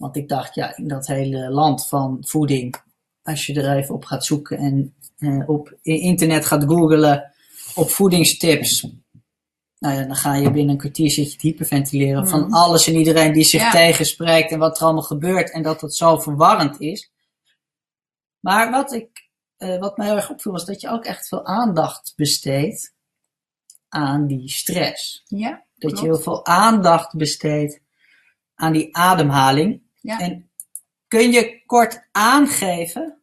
Want ik dacht, ja, in dat hele land van voeding, als je er even op gaat zoeken en op internet gaat googlen op voedingstips, nou ja, dan ga je binnen een kwartier zit je te hyperventileren van alles en iedereen die zich tegenspreekt en wat er allemaal gebeurt en dat het zo verwarrend is. Maar wat mij heel erg opviel was dat je ook echt veel aandacht besteedt aan die stress. Ja, dat je heel veel aandacht besteedt aan die ademhaling. Ja. En kun je kort aangeven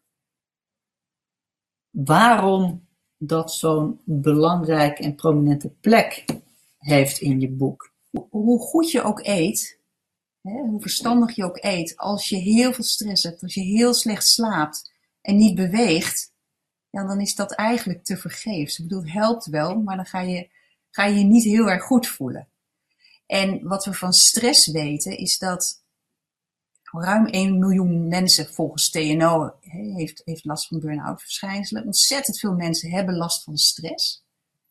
waarom dat zo'n belangrijke en prominente plek heeft in je boek? Hoe goed je ook eet, hoe verstandig je ook eet, als je heel veel stress hebt, als je heel slecht slaapt en niet beweegt, ja, dan is dat eigenlijk te vergeefs. Ik bedoel, het helpt wel, maar dan ga je niet heel erg goed voelen. En wat we van stress weten, is dat ruim 1 miljoen mensen volgens TNO heeft last van burn-out verschijnselen. Ontzettend veel mensen hebben last van stress.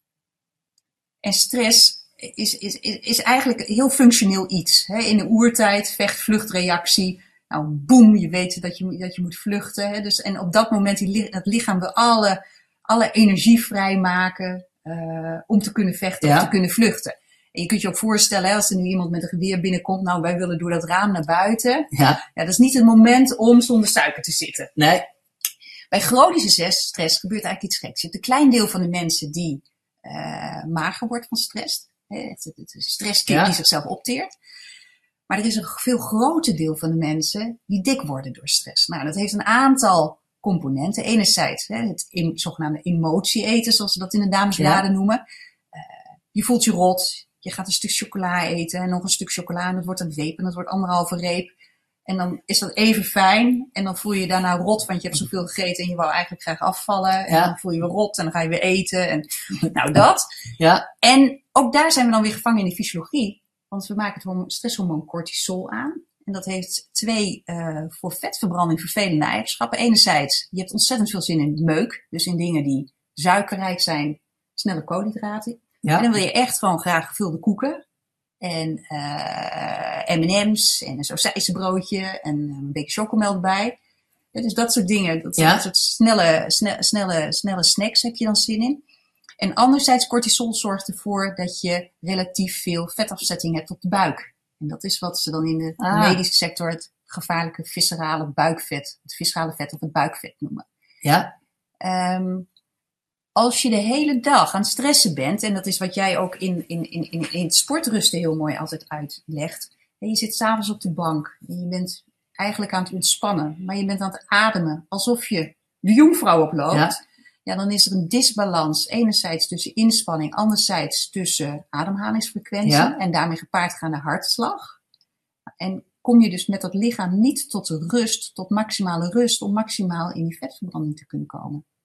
En stress is eigenlijk heel functioneel iets. In de oertijd, vecht-vluchtreactie. Nou, boem, je weet dat je moet vluchten. Dus, en op dat moment het lichaam wil alle energie vrijmaken om te kunnen vechten of te kunnen vluchten. En je kunt je ook voorstellen, als er nu iemand met een geweer binnenkomt, nou, wij willen door dat raam naar buiten. Ja, dat is niet het moment om zonder suiker te zitten. Nee. Bij chronische stress gebeurt eigenlijk iets geks. Je hebt een klein deel van de mensen die mager wordt van stress. Het stresskind die zichzelf opteert. Maar er is een veel groter deel van de mensen die dik worden door stress. Nou, dat heeft een aantal componenten. Enerzijds het zogenaamde emotie eten, zoals ze dat in de damesbladen noemen. Je voelt je rot. Je gaat een stuk chocola eten en nog een stuk chocola en het wordt een reep en het wordt 1,5 reep. En dan is dat even fijn en dan voel je je daarna rot, want je hebt zoveel gegeten en je wou eigenlijk graag afvallen. En dan voel je je weer rot en dan ga je weer eten. En, nou, dat. Ja. En ook daar zijn we dan weer gevangen in de fysiologie, want we maken het stresshormoon cortisol aan. En dat heeft 2 voor vetverbranding vervelende eigenschappen. Enerzijds, je hebt ontzettend veel zin in meuk, dus in dingen die suikerrijk zijn, snelle koolhydraten. Ja. En dan wil je echt gewoon graag gevulde koeken. En M&M's en een sausijzenbroodje en een beetje chocomel erbij. Ja, dus dat soort dingen. Dat soort snelle snacks heb je dan zin in. En anderzijds, cortisol zorgt ervoor dat je relatief veel vetafzetting hebt op de buik. En dat is wat ze dan in de medische sector het gevaarlijke viscerale buikvet, het viscerale vet of het buikvet noemen. Ja. Als je de hele dag aan het stressen bent, en dat is wat jij ook in het sportrusten heel mooi altijd uitlegt. En je zit 's avonds op de bank en je bent eigenlijk aan het ontspannen, maar je bent aan het ademen alsof je de jongvrouw oploopt. Ja, dan is er een disbalans, enerzijds tussen inspanning, anderzijds tussen ademhalingsfrequentie en daarmee gepaardgaande hartslag. En kom je dus met dat lichaam niet tot de rust, tot maximale rust, om maximaal in die vetverbranding te kunnen komen.